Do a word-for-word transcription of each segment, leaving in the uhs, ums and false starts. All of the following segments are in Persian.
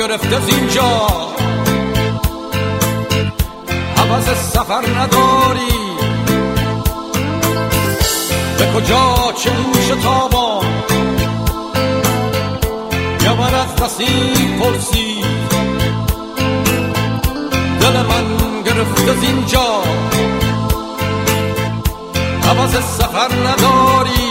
گرفته از اینجا، حوض سفر نداری، به کجا چه شتابان یا من از نصیب پرسی، دل من گرفته از اینجا، حوض سفر نداری.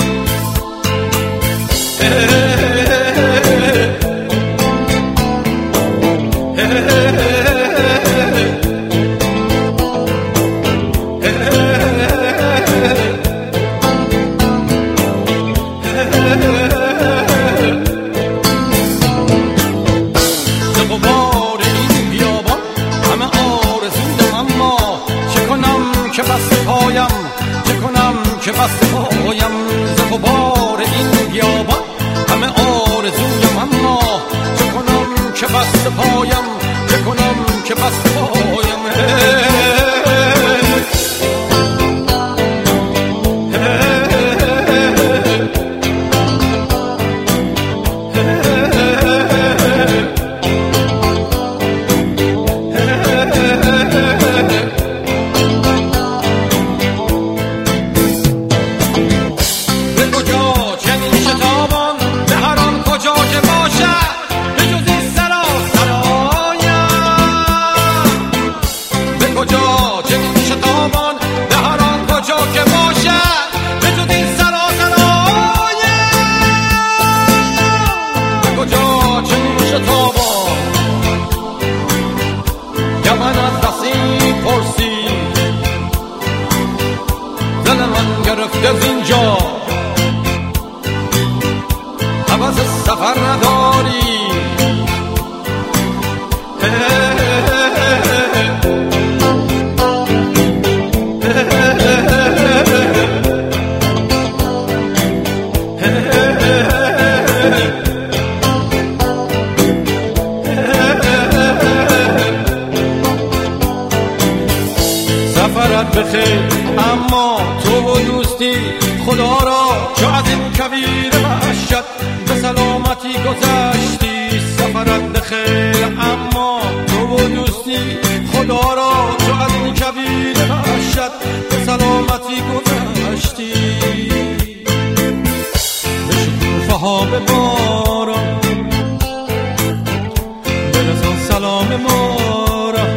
که بسته پایم ز غبار این بیابان، همه آرزویم اما چه کنم که بسته پایم، چه کنم که بسته پایم. از اینجا حوض سفر نداری، سفرت بخیر اما تو و دوستی خدا را چو از این کویر وحشت به سلامتی گذشتی. سفرت بخیر اما تو و دوستی خدا را چو از این کویر وحشت به سلامتی گذشتی. به شکوفه ها به باران برسان سلام ما را،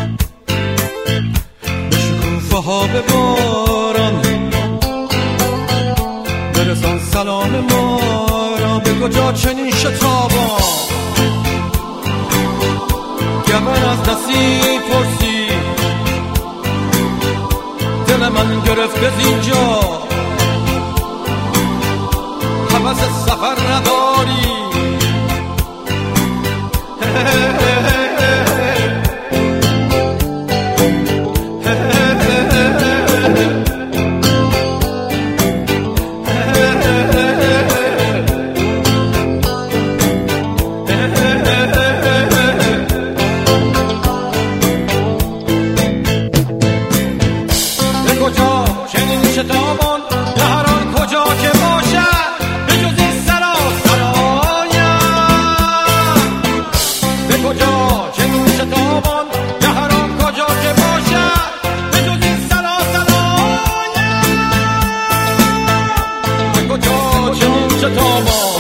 به شکوفه ها به باران برسان سلام ما را. به کجا چنین شتابان که من از نصیب پرسی، دل من گرفت از اینجا، حوض سفر نداری. شتابان به هر آن کجا که باشد به جز این سرا سرایم، به کجا چنین شتابان به هر آن کجا که باشد به جز این سرا سرایم، به کجا چنین شتابان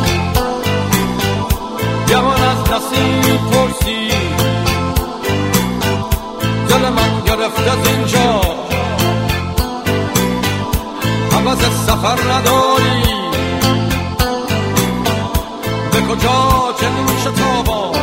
جوان از نصیب پرسی، دل من گرفت از اینجا، حوض سفر نداری. به کجا چنین شتابان